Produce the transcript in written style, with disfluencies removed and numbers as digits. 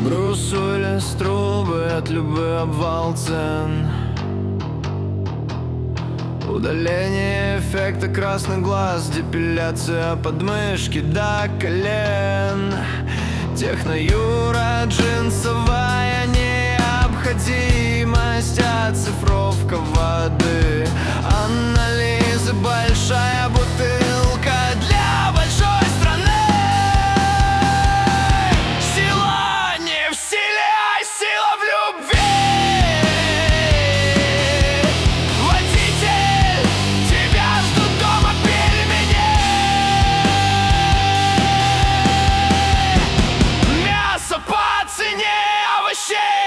Брус Уиллис, трубы от любых обвал цен. Удаление эффекта красных глаз, депиляция подмышки до колен. Техноюра джинсовая необходимость, оцифровка воды, анализы, большая бутылка для большой страны. Сила не в силе, а сила в любви. Водитель, тебя ждут дома пельмени. Мясо по цене овощей.